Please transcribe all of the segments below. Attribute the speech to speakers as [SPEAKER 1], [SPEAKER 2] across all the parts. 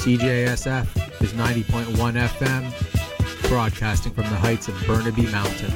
[SPEAKER 1] CJSF is 90.1 FM, broadcasting from the heights of Burnaby Mountain.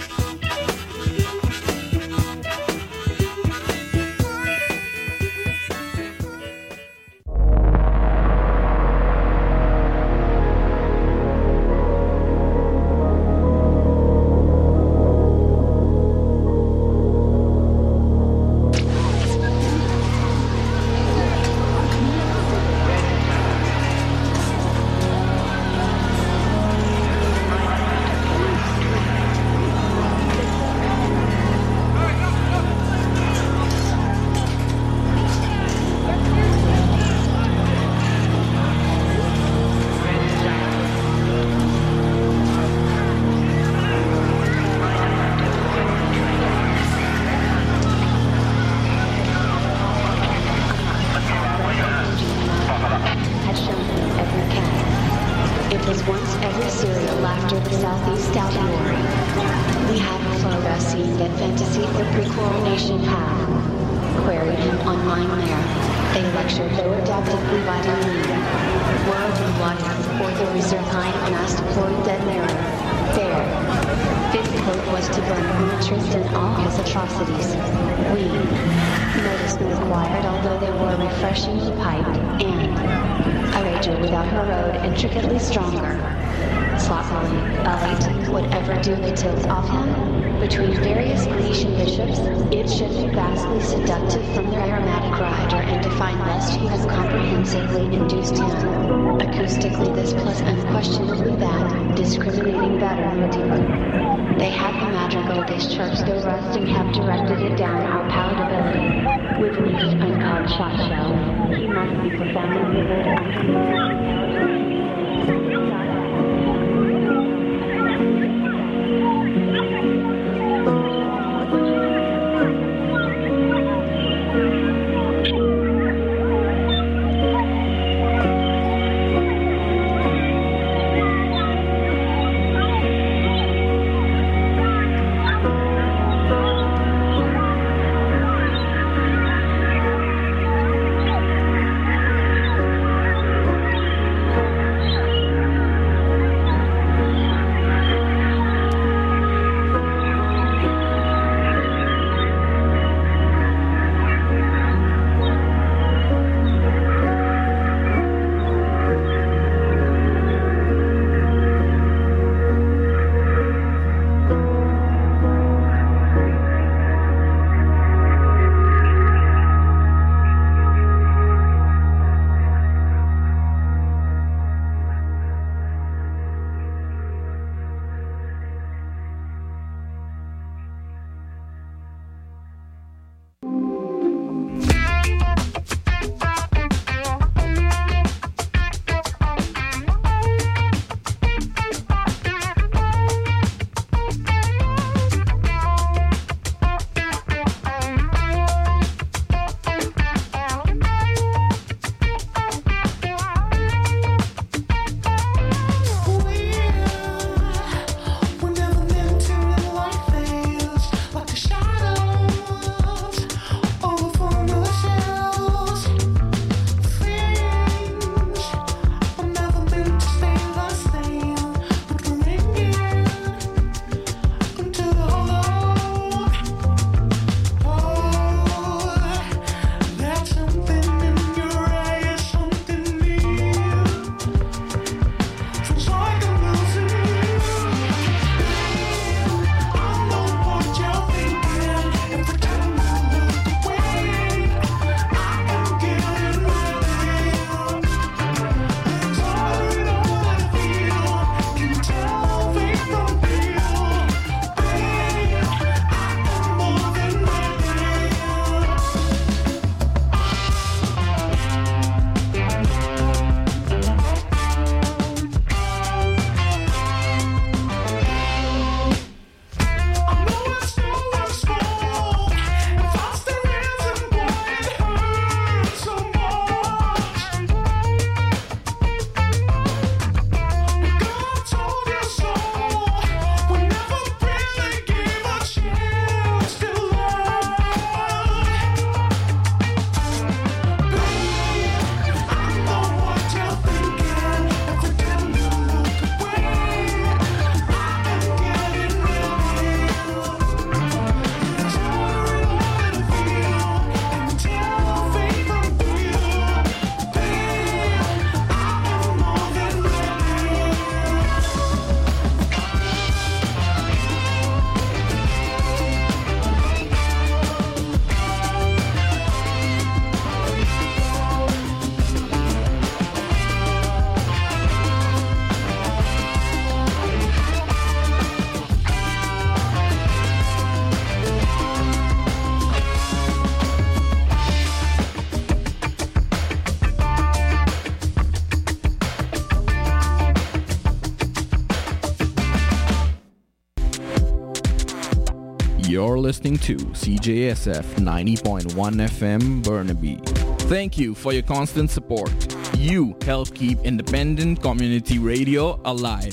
[SPEAKER 2] You're listening to CJSF 90.1 FM Burnaby. Thank you for your constant support. You help keep independent community radio alive.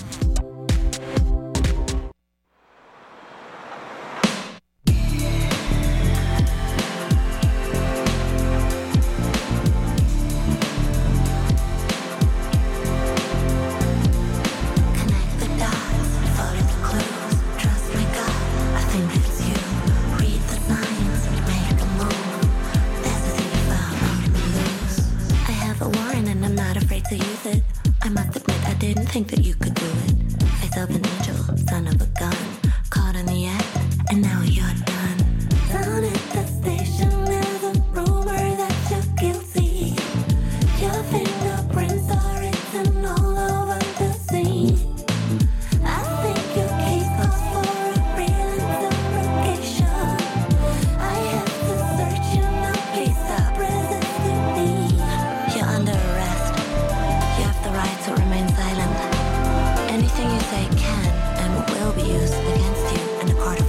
[SPEAKER 3] Think that you could do it. Face of an angel, son of a gun. Caught in the act, and now you're done. Down at the station, there's a rumor that you're guilty. Your fingerprints are written all over the scene. I think your case calls for a real interrogation. I have to search you now, please stop resisting me. You're under arrest. You have the right to remain silent. Anything you say can and will be used against you in a court of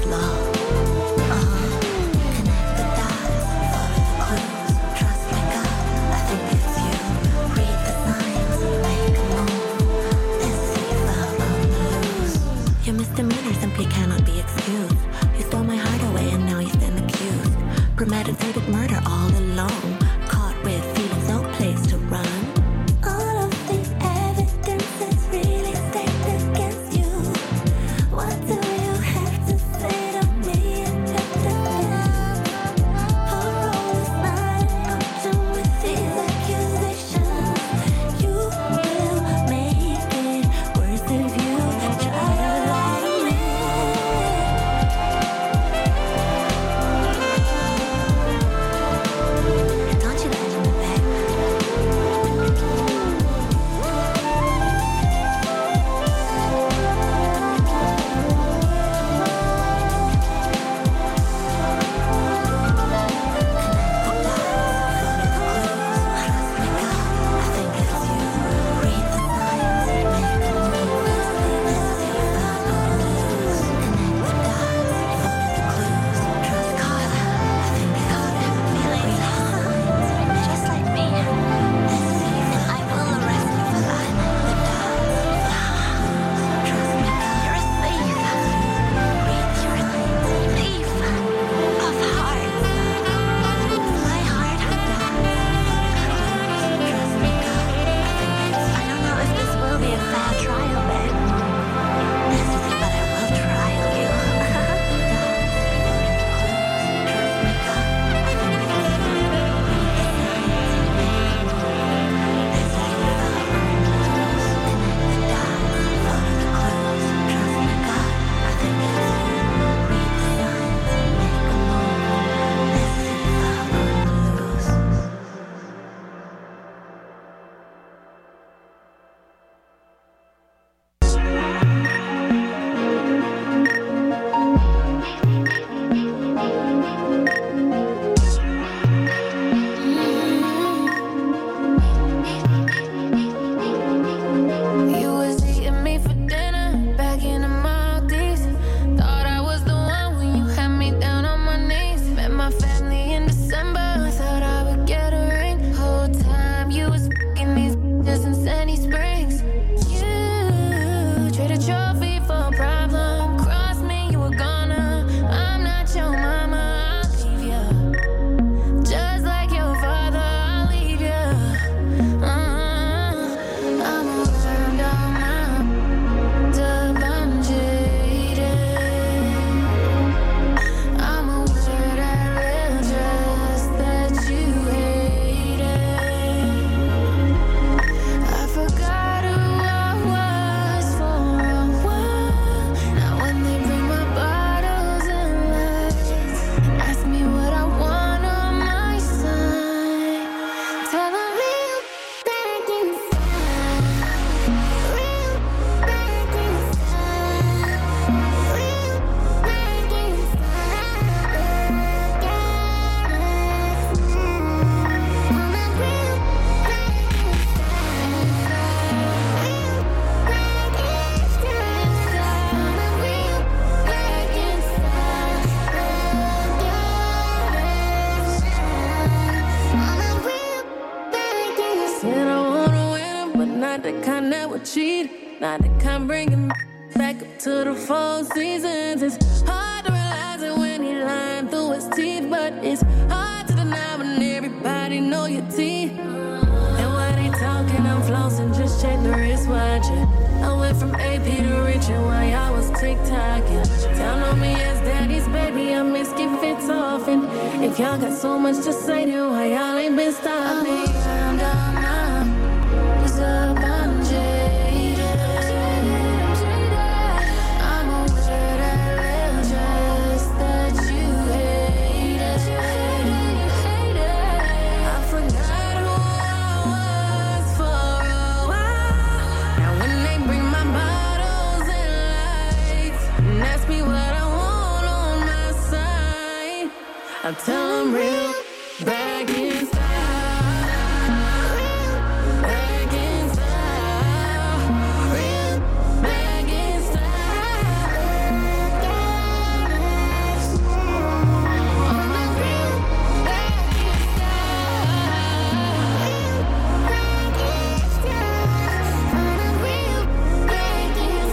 [SPEAKER 4] Now they come bringing back up to the 4 seasons. It's hard to realize it when he lying through his teeth, but it's hard to deny when everybody know your teeth. And while they talking, I'm flossing, just check the wristwatch. I went from AP to Richard while y'all was TikToking. Tell on me as daddy's baby, I miss get fits off. And if y'all got so much to say, then why y'all ain't been stopping? I'm down now, it's up, I'm jaded. I'm over that real dress that you hated. I forgot who I was for a while. Now when they bring my bottles and lights and ask me what I want on my side, I tell them real back in style. Back in style. Real back in style. On the real back in style. On the real back in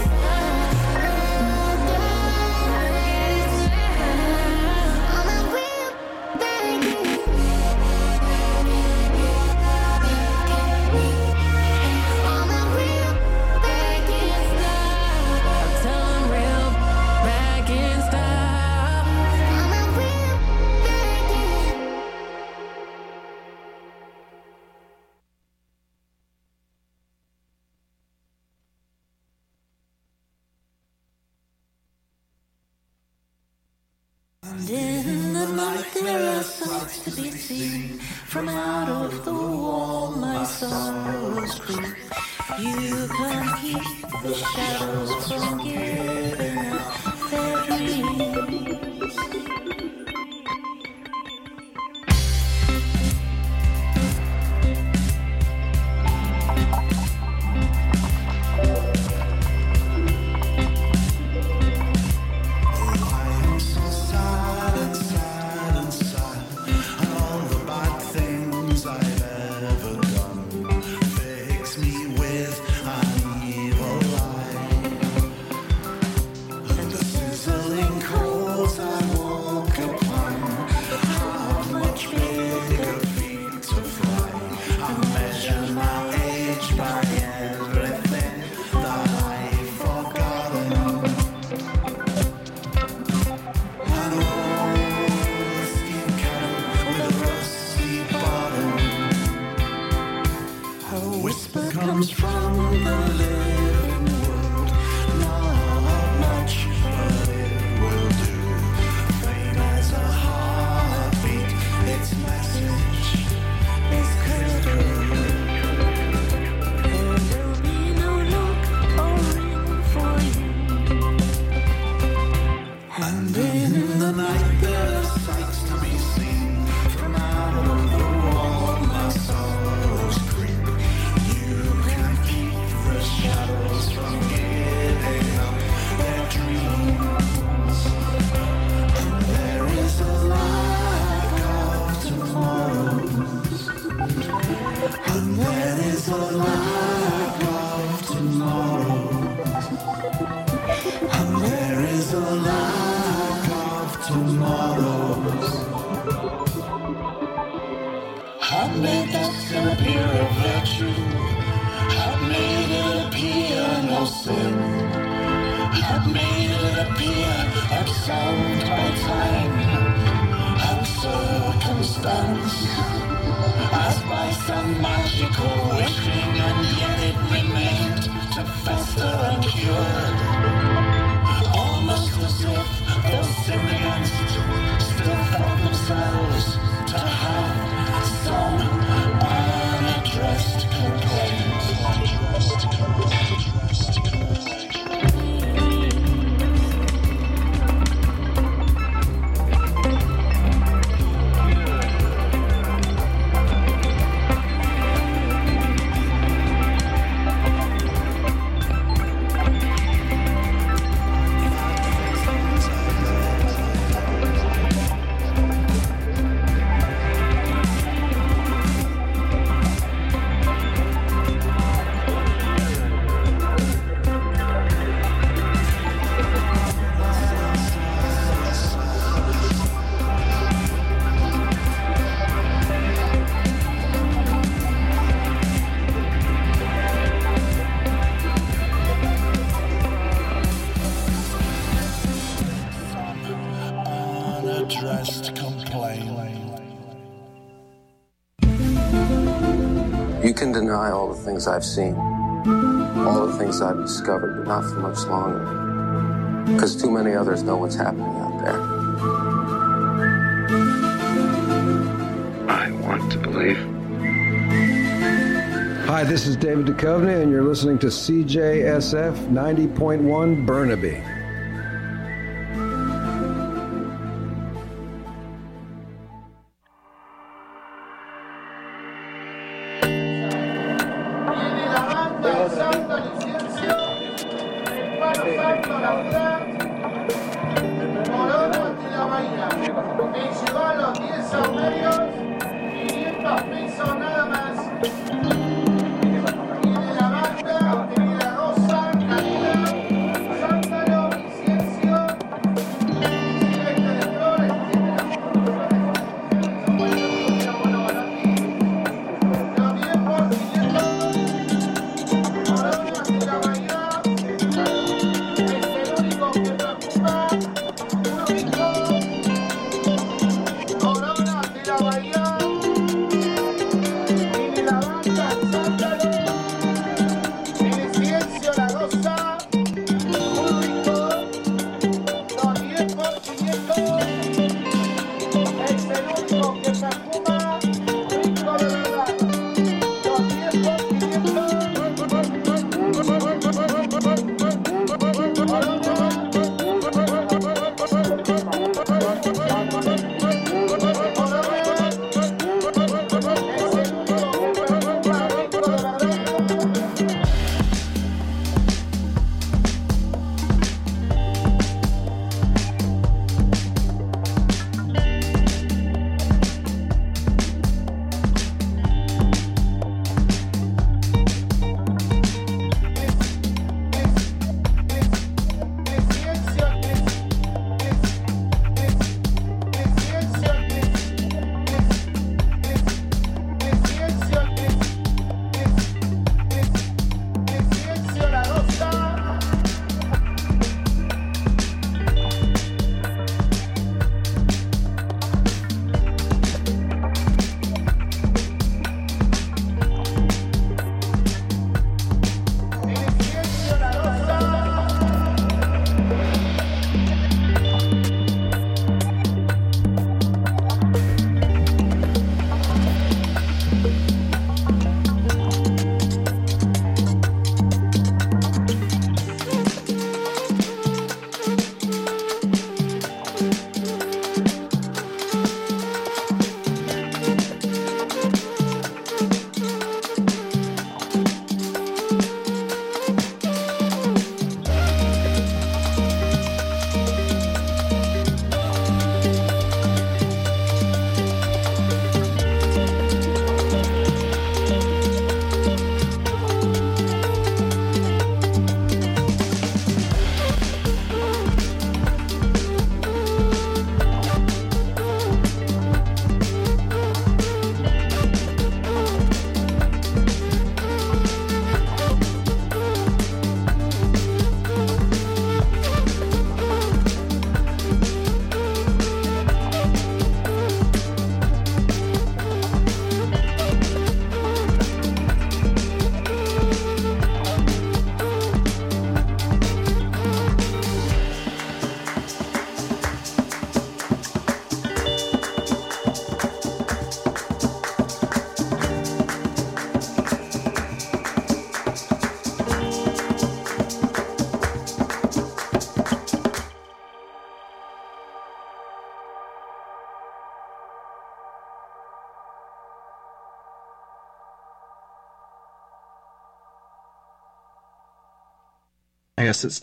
[SPEAKER 4] And in the night there are sights to be seen. From out of the wall my sorrows creep. You can't keep the shadows from giving up their dreams.
[SPEAKER 5] can deny all the things I've seen, all the things I've discovered, but not for much longer. Because too many others know what's happening out there. I want to believe.
[SPEAKER 6] Hi, this is David Duchovny, and you're listening to CJSF 90.1 Burnaby.
[SPEAKER 7] I guess it's